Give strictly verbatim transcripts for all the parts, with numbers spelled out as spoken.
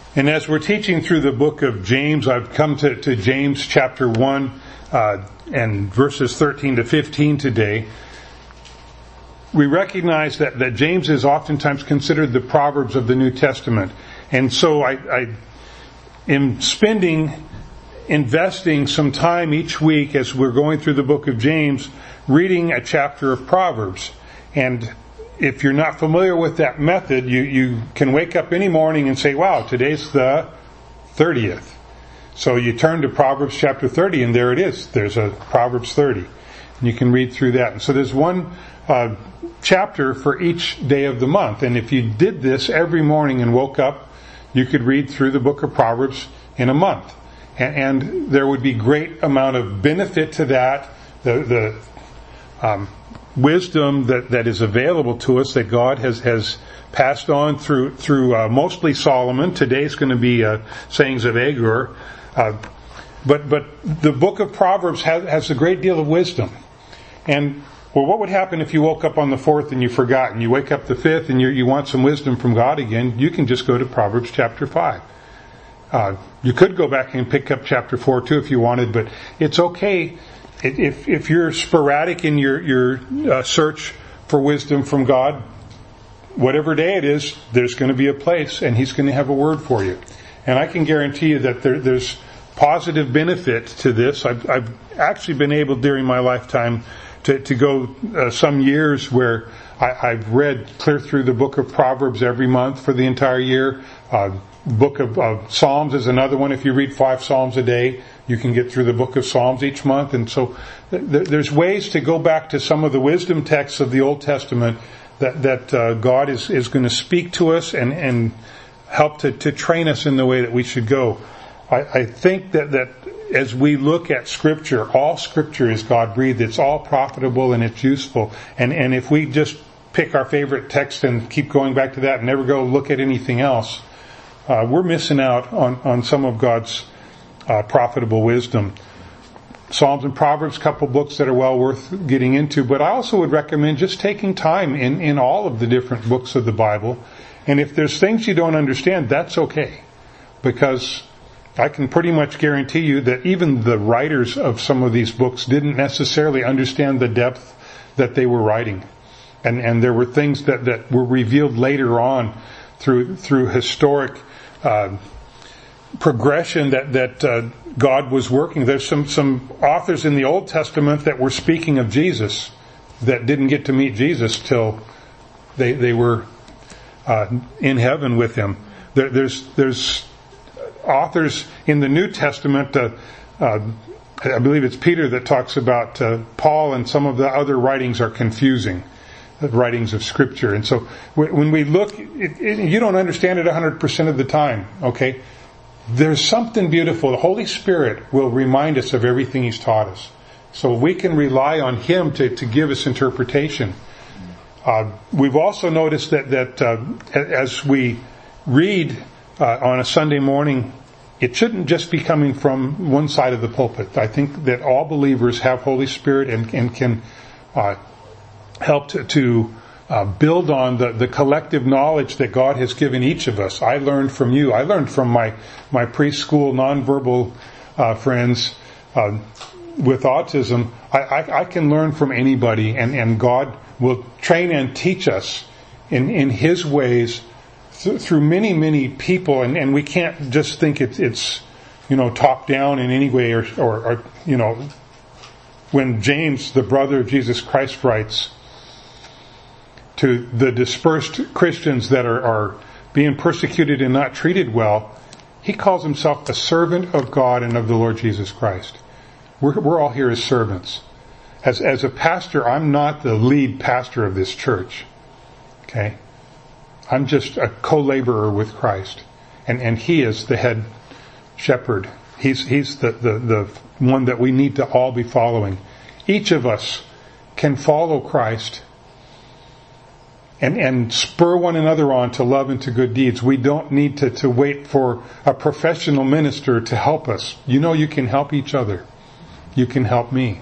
And as we're teaching through the book of James, I've come to, to James chapter one uh, and verses thirteen to fifteen today. We recognize that, that James is oftentimes considered the Proverbs of the New Testament. And so I, I am spending, investing some time each week as we're going through the book of James, reading a chapter of Proverbs. And if you're not familiar with that method, you, you can wake up any morning and say, wow, today's the thirtieth. So you turn to Proverbs chapter thirty, and there it is. There's a Proverbs thirty. And you can read through that. And so there's one uh, chapter for each day of the month. And if you did this every morning and woke up, you could read through the book of Proverbs in a month. And, and there would be great amount of benefit to that. The, the um, wisdom that, that is available to us that God has, has passed on through through uh, mostly Solomon. Today's going to be uh, sayings of Agur. Uh, but but the book of Proverbs has, has a great deal of wisdom. And well, what would happen if you woke up on the fourth and you forgot, and you wake up the fifth and you you want some wisdom from God again? You can just go to Proverbs chapter five. Uh, you could go back and pick up chapter four too if you wanted, but it's okay. If if you're sporadic in your your uh, search for wisdom from God, whatever day it is, there's going to be a place, and He's going to have a word for you. And I can guarantee you that there, there's positive benefit to this. I've, I've actually been able during my lifetime to to go uh, some years where I, I've read clear through the book of Proverbs every month for the entire year. Uh, book of, of Psalms is another one. If you read five Psalms a day, you can get through the book of Psalms each month. And so th- there's ways to go back to some of the wisdom texts of the Old Testament that, that uh, God is, is going to speak to us and, and help to, to train us in the way that we should go. I, I think that, that as we look at Scripture, all Scripture is God-breathed. It's all profitable and it's useful. And, and if we just pick our favorite text and keep going back to that and never go look at anything else, uh, we're missing out on, on some of God's Uh, profitable wisdom. Psalms and Proverbs, couple books that are well worth getting into, but I also would recommend just taking time in, in all of the different books of the Bible. And if there's things you don't understand, that's okay. Because I can pretty much guarantee you that even the writers of some of these books didn't necessarily understand the depth that they were writing. And, and there were things that, that were revealed later on through, through historic, uh, progression that that uh, God was working. There's some some authors in the Old Testament that were speaking of Jesus that didn't get to meet Jesus till they they were uh, in heaven with Him. There, there's there's authors in the New Testament. Uh, uh, I believe it's Peter that talks about uh, Paul, and some of the other writings are confusing. The writings of Scripture, and so when we look, it, it, you don't understand it one hundred percent of the time. Okay. There's something beautiful. The Holy Spirit will remind us of everything He's taught us. So we can rely on Him to, to give us interpretation. Uh, we've also noticed that, that uh, as we read uh, on a Sunday morning, it shouldn't just be coming from one side of the pulpit. I think that all believers have Holy Spirit and, and can uh, help to, to Uh, build on the, the collective knowledge that God has given each of us. I learned from you. I learned from my, my preschool nonverbal uh, friends uh, with autism. I, I, I can learn from anybody, and, and God will train and teach us in, in His ways th- through many, many people. And, and we can't just think it's, it's you know, top down in any way, or, or, or you know, when James, the brother of Jesus Christ, writes to the dispersed Christians that are, are being persecuted and not treated well, he calls himself a servant of God and of the Lord Jesus Christ. We're, we're all here as servants. As, as a pastor, I'm not the lead pastor of this church. Okay? I'm just a co-laborer with Christ. And, and He is the head shepherd. He's, he's the, the, the one that we need to all be following. Each of us can follow Christ And, and spur one another on to love and to good deeds. We don't need to, to wait for a professional minister to help us. You know, you can help each other. You can help me.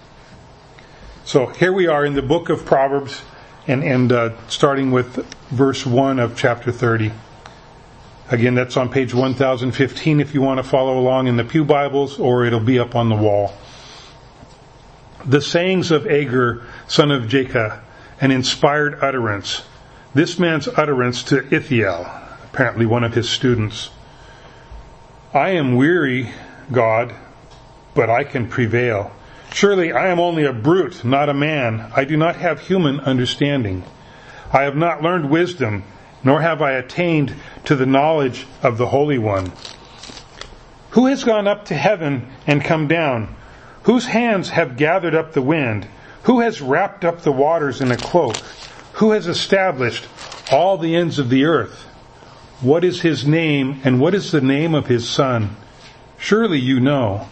So here we are in the book of Proverbs, and, and uh, starting with verse one of chapter thirty. Again, that's on page one thousand fifteen if you want to follow along in the Pew Bibles, or it'll be up on the wall. The sayings of Agur, son of Jacob, an inspired utterance. This man's utterance to Ithiel, apparently one of his students. I am weary, God, but I can prevail. Surely I am only a brute, not a man. I do not have human understanding. I have not learned wisdom, nor have I attained to the knowledge of the Holy One. Who has gone up to heaven and come down? Whose hands have gathered up the wind? Who has wrapped up the waters in a cloak? Who has established all the ends of the earth? What is his name, and what is the name of his son? Surely you know.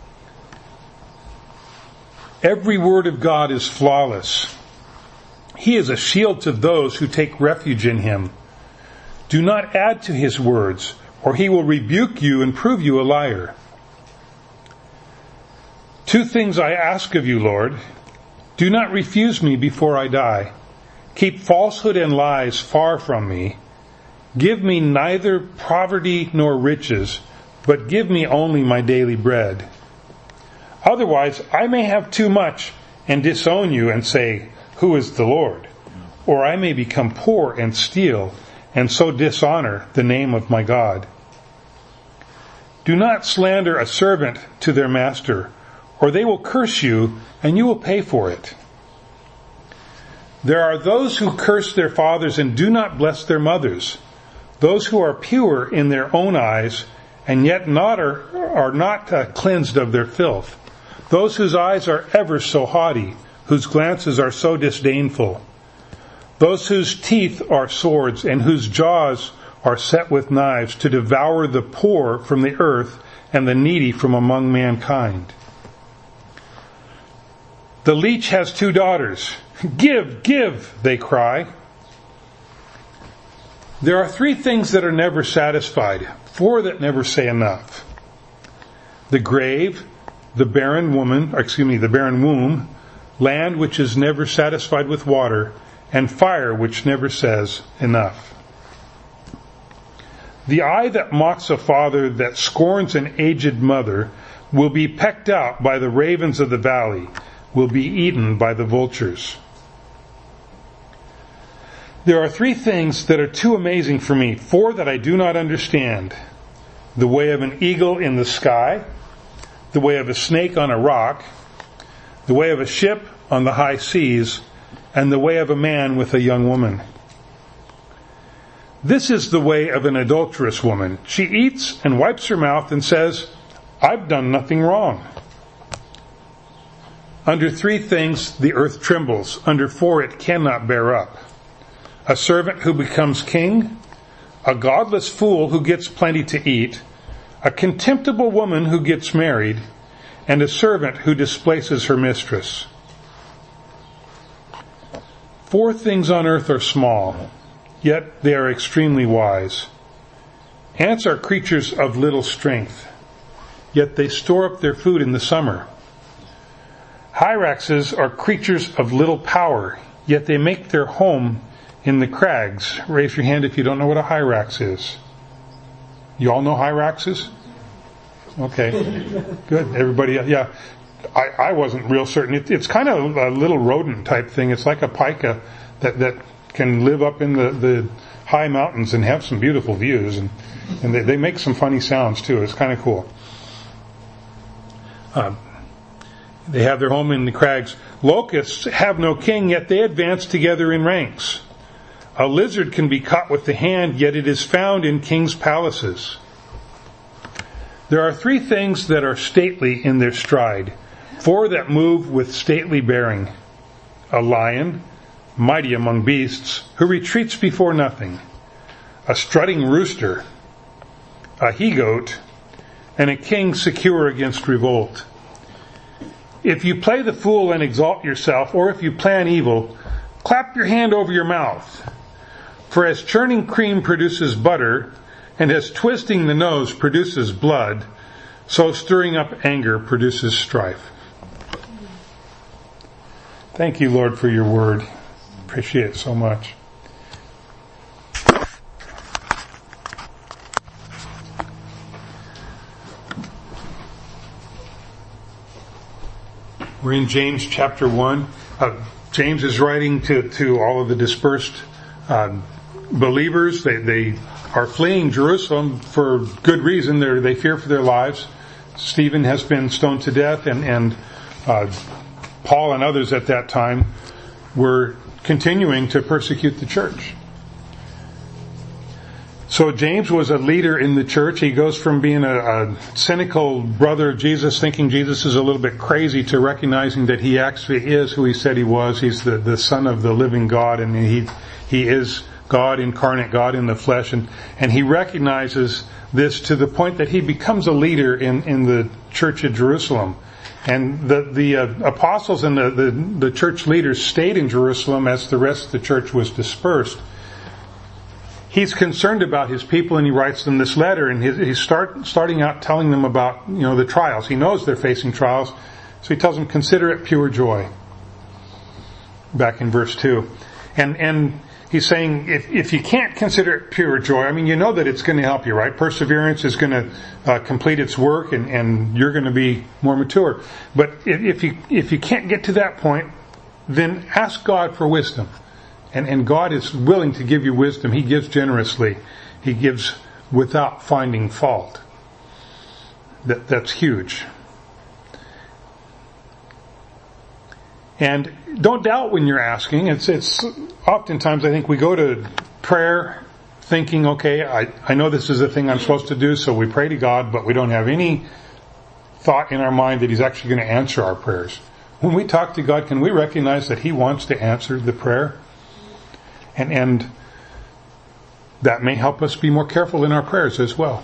Every word of God is flawless. He is a shield to those who take refuge in him. Do not add to his words, or he will rebuke you and prove you a liar. Two things I ask of you, Lord. Do not refuse me before I die. Keep falsehood and lies far from me. Give me neither poverty nor riches, but give me only my daily bread. Otherwise, I may have too much and disown you and say, who is the Lord? Or I may become poor and steal, and so dishonor the name of my God. Do not slander a servant to their master, or they will curse you, and you will pay for it. There are those who curse their fathers and do not bless their mothers, those who are pure in their own eyes, and yet not are, are not uh, cleansed of their filth, those whose eyes are ever so haughty, whose glances are so disdainful, those whose teeth are swords and whose jaws are set with knives, to devour the poor from the earth and the needy from among mankind. The leech has two daughters. Give, give, they cry. There are three things that are never satisfied, four that never say enough. The grave, the barren woman, or excuse me, the barren womb, land which is never satisfied with water, and fire which never says enough. The eye that mocks a father, that scorns an aged mother, will be pecked out by the ravens of the valley, will be eaten by the vultures. There are three things that are too amazing for me, four that I do not understand. The way of an eagle in the sky, the way of a snake on a rock, the way of a ship on the high seas, and the way of a man with a young woman. This is the way of an adulterous woman. She eats and wipes her mouth and says, I've done nothing wrong. Under three things the earth trembles. Under four it cannot bear up. A servant who becomes king, a godless fool who gets plenty to eat, a contemptible woman who gets married, and a servant who displaces her mistress. Four things on earth are small, yet they are extremely wise. Ants are creatures of little strength, yet they store up their food in the summer. Hyraxes are creatures of little power, yet they make their home in the crags. Raise your hand if you don't know what a hyrax is. You all know hyraxes? Okay, good. Everybody, yeah. I, I wasn't real certain. It, it's kind of a little rodent type thing. It's like a pika that, that can live up in the, the high mountains and have some beautiful views. And, and they, they make some funny sounds too. It's kind of cool. Um, They have their home in the crags. Locusts have no king, yet they advance together in ranks. A lizard can be caught with the hand, yet it is found in kings' palaces. There are three things that are stately in their stride, four that move with stately bearing. A lion, mighty among beasts, who retreats before nothing. A strutting rooster, a he-goat, and a king secure against revolt. If you play the fool and exalt yourself, or if you plan evil, clap your hand over your mouth. For as churning cream produces butter, and as twisting the nose produces blood, so stirring up anger produces strife. Thank you, Lord, for your word. Appreciate it so much. We're in James chapter one. Uh, James is writing to, to all of the dispersed uh, believers. They, they are fleeing Jerusalem for good reason. They're, they fear for their lives. Stephen has been stoned to death, and, and uh, Paul and others at that time were continuing to persecute the church. So James was a leader in the church. He goes from being a, a cynical brother of Jesus, thinking Jesus is a little bit crazy, to recognizing that he actually is who he said he was. He's the, the Son of the living God, and he he is God incarnate, God in the flesh, and, and he recognizes this to the point that he becomes a leader in, in the church at Jerusalem. And the, the uh, apostles and the, the, the church leaders stayed in Jerusalem as the rest of the church was dispersed. He's concerned about his people, and he writes them this letter, and he's start, starting out telling them about, you know, the trials. He knows they're facing trials, so he tells them, consider it pure joy. Back in verse two. And, and he's saying, if, if you can't consider it pure joy, I mean, you know that it's going to help you, right? Perseverance is going to uh, complete its work, and, and you're going to be more mature. But if, if you, if you can't get to that point, then ask God for wisdom. And, and God is willing to give you wisdom. He gives generously. He gives without finding fault. That, that's huge. And don't doubt when you're asking. It's, it's oftentimes I think we go to prayer thinking, okay, I, I know this is the thing I'm supposed to do, so we pray to God, but we don't have any thought in our mind that He's actually going to answer our prayers. When we talk to God, can we recognize that He wants to answer the prayer? And, and that may help us be more careful in our prayers as well.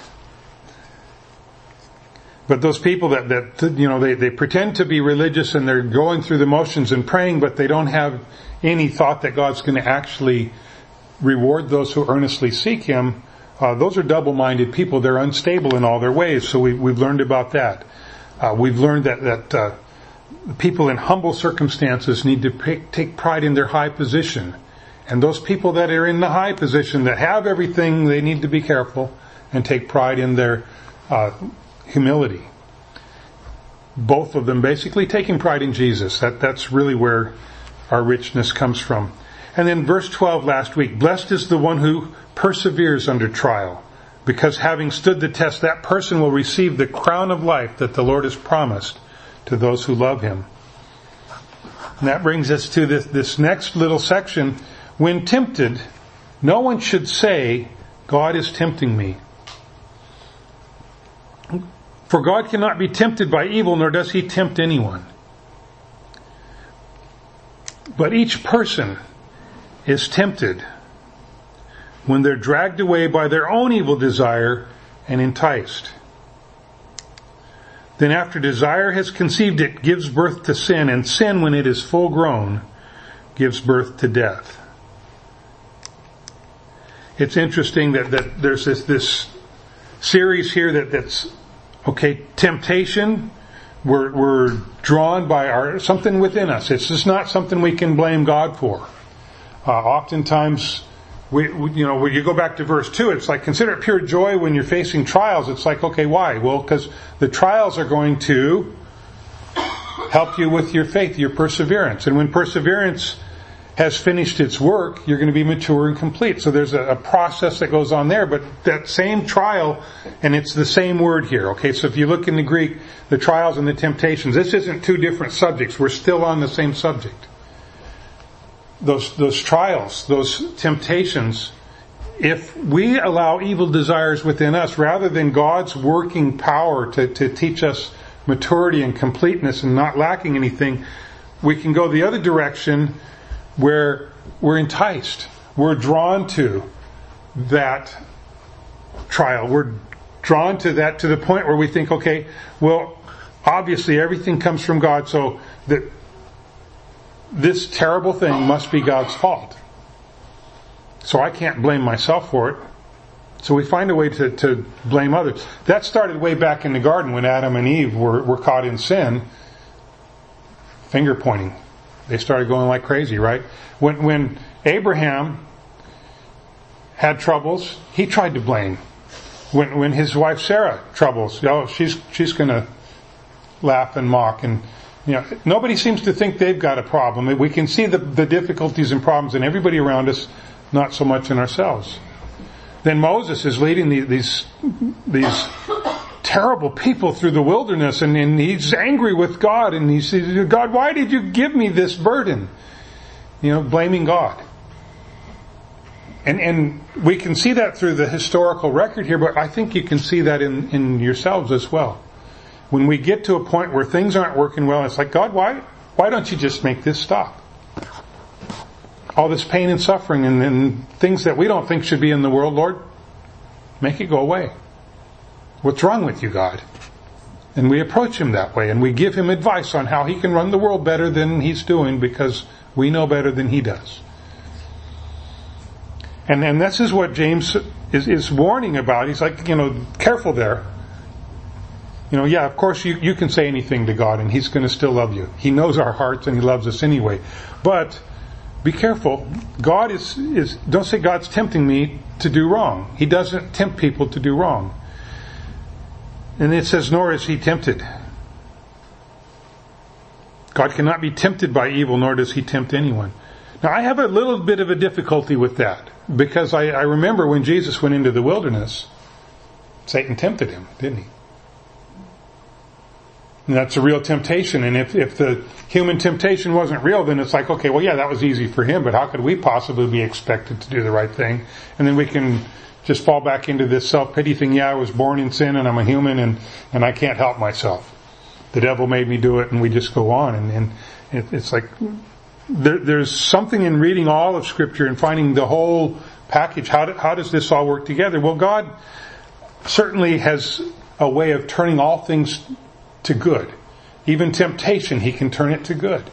But those people that, that you know, they, they pretend to be religious and they're going through the motions and praying, but they don't have any thought that God's going to actually reward those who earnestly seek Him, uh, those are double-minded people. They're unstable in all their ways. So we, we've learned about that. Uh, we've learned that, that uh, people in humble circumstances need to pick, take pride in their high position. And those people that are in the high position, that have everything, they need to be careful and take pride in their uh, humility. Both of them basically taking pride in Jesus. That, that's really where our richness comes from. And then verse twelve last week, blessed is the one who perseveres under trial, because having stood the test, that person will receive the crown of life that the Lord has promised to those who love Him. And that brings us to this, this next little section. When tempted, no one should say, God is tempting me. For God cannot be tempted by evil, nor does He tempt anyone. But each person is tempted when they're dragged away by their own evil desire and enticed. Then after desire has conceived, it gives birth to sin, and sin, when it is full grown, gives birth to death. It's interesting that, that there's this, this series here that, that's, okay, temptation, we're, we're drawn by our, something within us. It's just not something we can blame God for. Uh, oftentimes, we, we, you know, when you go back to verse two, it's like, consider it pure joy when you're facing trials. It's like, okay, why? Well, because the trials are going to help you with your faith, your perseverance. And when perseverance has finished its work, you're going to be mature and complete. So there's a, a process that goes on there, but that same trial, and it's the same word here, okay? So if you look in the Greek, the trials and the temptations, this isn't two different subjects. We're still on the same subject. Those, those trials, those temptations, if we allow evil desires within us, rather than God's working power to, to teach us maturity and completeness and not lacking anything, we can go the other direction, where we're enticed. We're drawn to that trial. We're drawn to that to the point where we think, okay, well, obviously everything comes from God, so that this terrible thing must be God's fault. So I can't blame myself for it. So we find a way to, to blame others. That started way back in the garden when Adam and Eve were, were caught in sin. Finger pointing. They started going like crazy, right? When, when Abraham had troubles, he tried to blame. When, when his wife Sarah troubles, oh, she's, she's gonna laugh and mock and, You know, nobody seems to think they've got a problem. We can see the, the difficulties and problems in everybody around us, not so much in ourselves. Then Moses is leading these these, these terrible people through the wilderness, and, and he's angry with God, and he says, God, why did you give me this burden? You know, blaming God. And and we can see that through the historical record here, but I think you can see that in, in yourselves as well. When we get to a point where things aren't working well, it's like, God, why why don't you just make this stop? All this pain and suffering and, and things that we don't think should be in the world, Lord, make it go away. What's wrong with you, God? And we approach Him that way, and we give Him advice on how He can run the world better than He's doing, because we know better than He does. And and this is what James is, is warning about. He's like, you know, careful there. You know, yeah, of course you, you can say anything to God and He's going to still love you. He knows our hearts and He loves us anyway. But be careful. God is, is, don't say God's tempting me to do wrong. He doesn't tempt people to do wrong. And it says, nor is He tempted. God cannot be tempted by evil, nor does He tempt anyone. Now, I have a little bit of a difficulty with that, because I, I remember when Jesus went into the wilderness, Satan tempted Him, didn't he? And that's a real temptation. And if, if the human temptation wasn't real, then it's like, okay, well, yeah, that was easy for him, but how could we possibly be expected to do the right thing? And then we can just fall back into this self-pity thing. Yeah, I was born in sin and I'm a human and, and I can't help myself. The devil made me do it, and we just go on. And, and it, it's like, there, there's something in reading all of Scripture and finding the whole package. How, do, how does this all work together? Well, God certainly has a way of turning all things to good. Even temptation, He can turn it to good.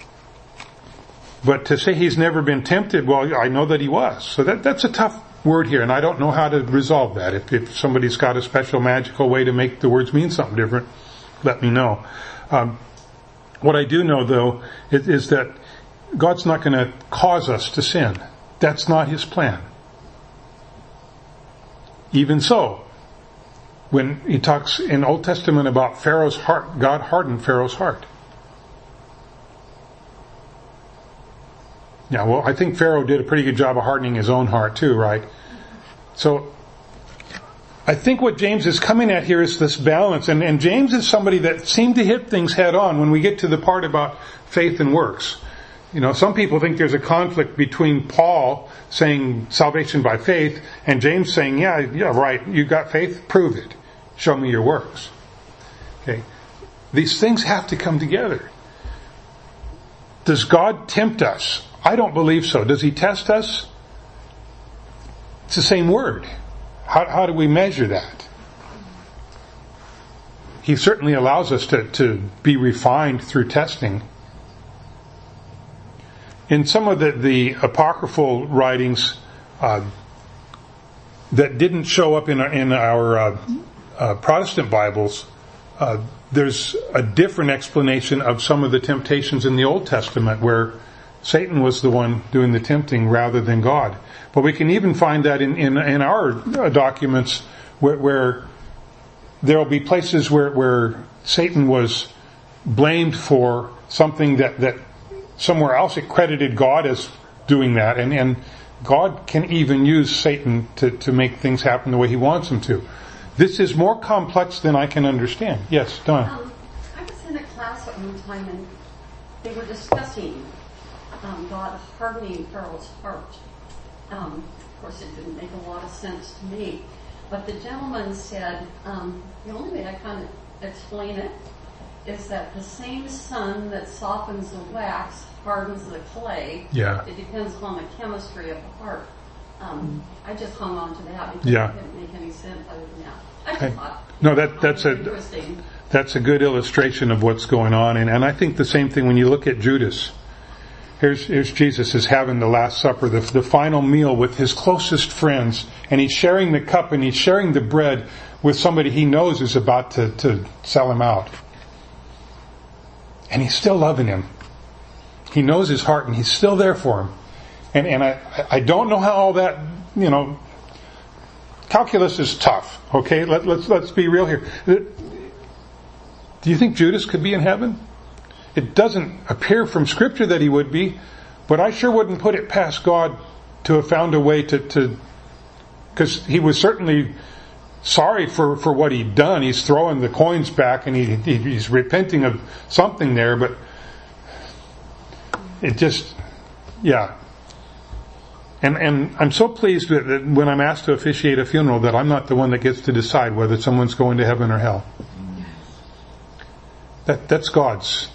But to say He's never been tempted, well, I know that He was. So that, that's a tough word here, and I don't know how to resolve that. If, if somebody's got a special magical way to make the words mean something different, let me know. Um, what I do know, though, is, is that God's not going to cause us to sin. That's not His plan. Even so, when He talks in Old Testament about Pharaoh's heart, God hardened Pharaoh's heart. Yeah, well, I think Pharaoh did a pretty good job of hardening his own heart too, right? So, I think what James is coming at here is this balance, and, and James is somebody that seemed to hit things head on when we get to the part about faith and works. You know, some people think there's a conflict between Paul saying salvation by faith and James saying, yeah, yeah, right, you got faith, prove it. Show me your works. Okay. These things have to come together. Does God tempt us? I don't believe so. Does He test us? It's the same word. How, how do we measure that? He certainly allows us to, to be refined through testing. In some of the, the apocryphal writings uh, that didn't show up in our, in our uh, uh, Protestant Bibles, uh, there's a different explanation of some of the temptations in the Old Testament where Satan was the one doing the tempting rather than God. But we can even find that in, in, in our documents where, where there will be places where, where Satan was blamed for something that, that somewhere else it credited God as doing that. And, and God can even use Satan to, to make things happen the way He wants them to. This is more complex than I can understand. Yes, Don. Um, I was in a class at one time and they were discussing um, God hardening Pharaoh's heart. Um, of course, it didn't make a lot of sense to me. But the gentleman said, um, the only way I kind of explain it is that the same sun that softens the wax hardens the clay. Yeah. It depends upon the chemistry of the heart. Um, I just hung on to that because yeah. it didn't make any sense other than that. I Okay. thought, No, that that's a interesting. that's a good illustration of what's going on, and, and I think the same thing when you look at Judas. Here's here's Jesus is having the Last Supper, the the final meal with His closest friends, and He's sharing the cup and He's sharing the bread with somebody He knows is about to, to sell Him out. And He's still loving him. He knows his heart and He's still there for him. And and I, I don't know how all that, you know, calculus is tough, okay? Let, let's let's be real here. Do you think Judas could be in heaven? it doesn't appear from Scripture that he would be, but I sure wouldn't put it past God to have found a way to, to, because he was certainly sorry for, for what he'd done. He's throwing the coins back and he, he he's repenting of something there, but it just, yeah. And and I'm so pleased that, that when I'm asked to officiate a funeral that I'm not the one that gets to decide whether someone's going to heaven or hell. That that's God's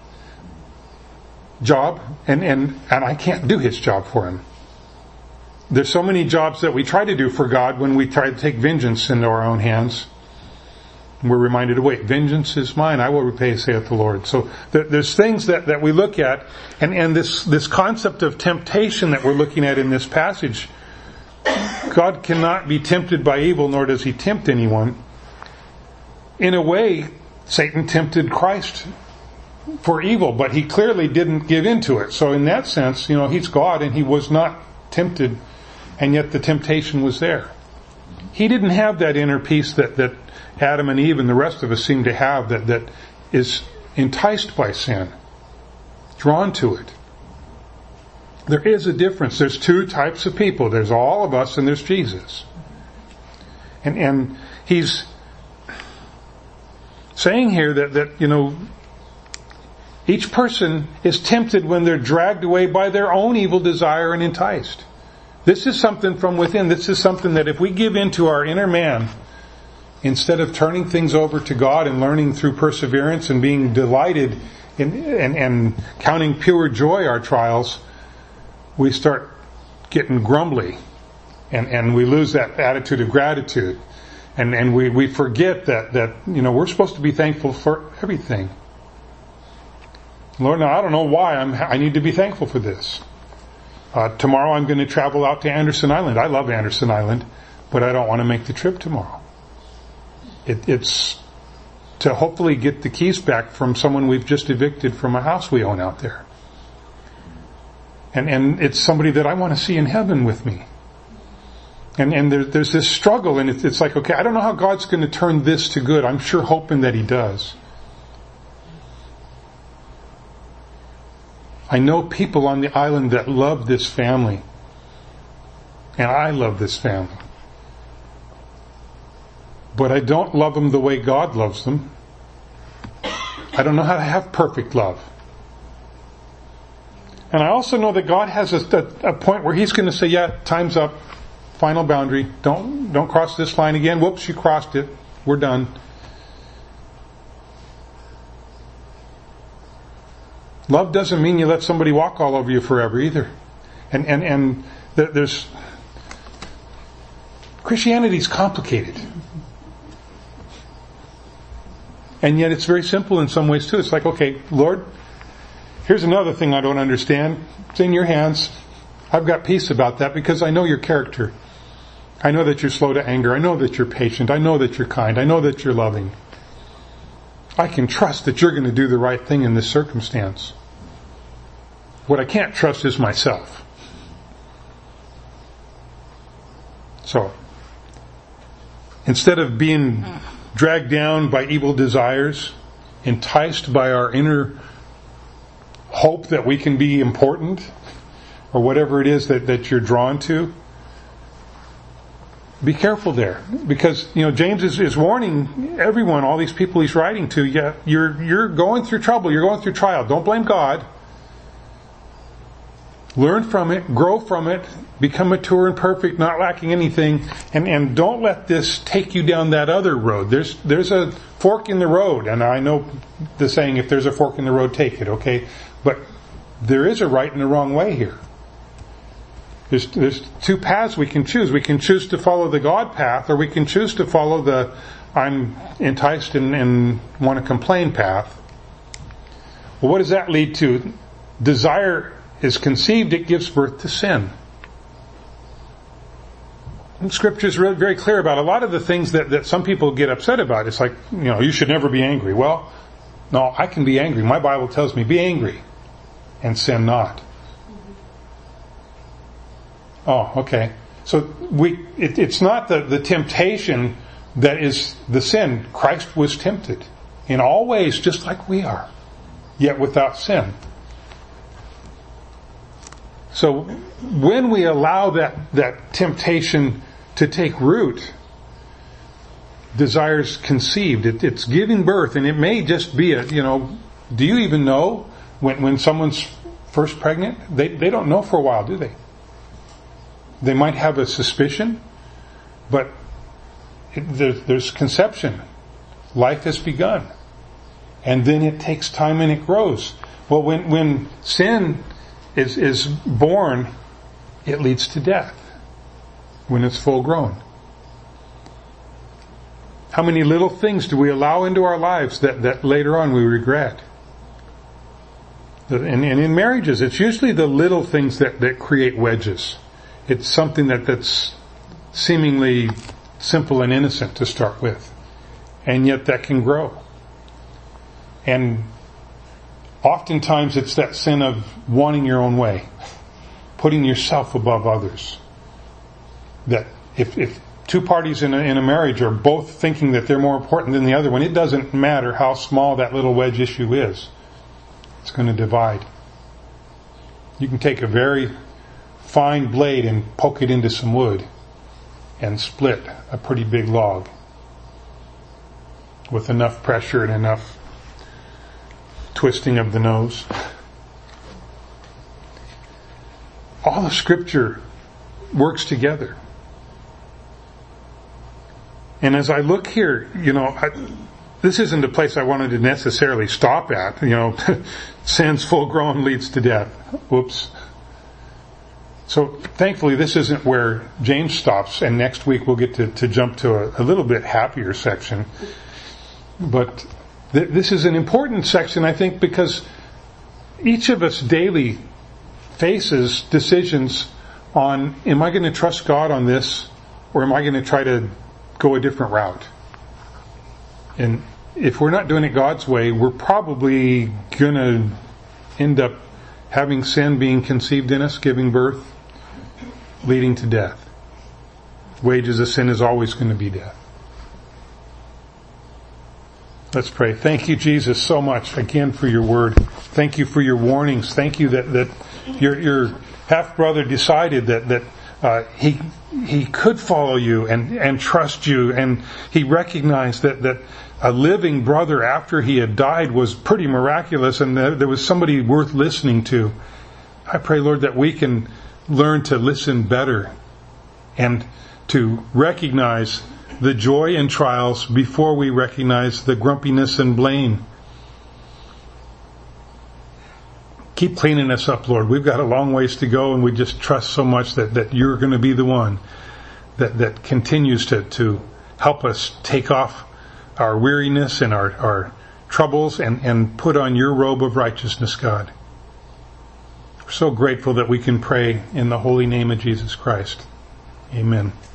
job, and, and, and I can't do his job for him. There's so many jobs that we try to do for God when we try to take vengeance into our own hands. We're reminded, wait, vengeance is mine, I will repay, saith the Lord. So there's things that, that we look at, and, and this, this concept of temptation that we're looking at in this passage, God cannot be tempted by evil, nor does he tempt anyone. In a way, Satan tempted Christ for evil, but he clearly didn't give into it. So in that sense, you know, he's God and he was not tempted, and yet the temptation was there. He didn't have that inner peace that, that Adam and Eve and the rest of us seem to have, that, that is enticed by sin, drawn to it. There is a difference. There's two types of people. There's all of us and there's Jesus. And, and he's saying here that, that, you know, each person is tempted when they're dragged away by their own evil desire and enticed. This is something from within. This is something that if we give in to our inner man, instead of turning things over to God and learning through perseverance and being delighted in, and, and counting pure joy our trials, we start getting grumbly and, and we lose that attitude of gratitude. And, and we, we forget that, that, you know, we're supposed to be thankful for everything. Lord, now I don't know why I'm, I need to be thankful for this. Uh, tomorrow I'm going to travel out to Anderson Island. I love Anderson Island, but I don't want to make the trip tomorrow. It, it's to hopefully get the keys back from someone we've just evicted from a house we own out there. And, and it's somebody that I want to see in heaven with me. And, and there, there's this struggle, and it's, it's like, okay, I don't know how God's going to turn this to good. I'm sure hoping that he does. I know people on the island that love this family. And I love this family. But I don't love them the way God loves them. I don't know how to have perfect love. And I also know that God has a, a, a point where he's going to say, yeah, time's up. Final boundary. Don't, don't cross this line again. Whoops, you crossed it. We're done. Love doesn't mean you let somebody walk all over you forever either. And, and, and there's, Christianity's complicated. And yet it's very simple in some ways too. It's like, okay, Lord, here's another thing I don't understand. It's in your hands. I've got peace about that because I know your character. I know that you're slow to anger. I know that you're patient. I know that you're kind. I know that you're loving. I can trust that you're going to do the right thing in this circumstance. What I can't trust is myself. So, instead of being dragged down by evil desires, enticed by our inner hope that we can be important, or whatever it is that, that you're drawn to, be careful there. Because, you know, James is, is warning everyone, all these people he's writing to, yeah, you're, you're going through trouble, you're going through trial. Don't blame God. Learn from it, grow from it, become mature and perfect, not lacking anything, and, and don't let this take you down that other road. There's, there's a fork in the road, and I know the saying, if there's a fork in the road, take it, okay? But there is a right and a wrong way here. There's, there's two paths we can choose. We can choose to follow the God path, or we can choose to follow the I'm enticed and, and want to complain path. Well, what does that lead to? Desire is conceived, it gives birth to sin. And Scripture is really very clear about a lot of the things that, that some people get upset about. It's like, you know, you should never be angry. Well, no, I can be angry. My Bible tells me, be angry and sin not. Oh, okay. So we, it, it's not the, the temptation that is the sin. Christ was tempted in all ways, just like we are. yet without sin. So when we allow that, that temptation to take root, desire's conceived. It, it's giving birth, and it may just be a, you know, do you even know when, when someone's first pregnant? They, they don't know for a while, do they? They might have a suspicion, but it, there, there's conception. Life has begun. And then it takes time and it grows. Well, when, when sin is, is born, it leads to death when it's full grown. How many little things do we allow into our lives that, that later on we regret? And, and in marriages, it's usually the little things that, that create wedges. It's something that, that's seemingly simple and innocent to start with. And yet that can grow. And oftentimes it's that sin of wanting your own way, putting yourself above others. That if, if two parties in a, in a marriage are both thinking that they're more important than the other one, it doesn't matter how small that little wedge issue is. It's going to divide. You can take a very fine blade and poke it into some wood and split a pretty big log with enough pressure and enough twisting of the nose. All of Scripture works together. And as I look here, you know, I, this isn't a place I wanted to necessarily stop at. You know, sin's full grown leads to death. Whoops. So thankfully this isn't where James stops, and next week we'll get to, to jump to a, a little bit happier section. But th- this is an important section, I think, because each of us daily faces decisions on, am I going to trust God on this, or am I going to try to go a different route? And if we're not doing it God's way, we're probably going to end up having sin being conceived in us, giving birth, leading to death. Wages of sin is always going to be death. Let's pray. Thank you, Jesus, so much again for your word. Thank you for your warnings. Thank you that, that your, your half-brother decided that, that uh, he he could follow you and, and trust you, and he recognized that, that a living brother after he had died was pretty miraculous, and that there was somebody worth listening to. I pray, Lord, that we can learn to listen better and to recognize the joy in trials before we recognize the grumpiness and blame. Keep cleaning us up, Lord. We've got a long ways to go, and we just trust so much that, that you're going to be the one that, that continues to, to help us take off our weariness and our, our troubles and, and put on your robe of righteousness, God. We're so grateful that we can pray in the holy name of Jesus Christ. Amen.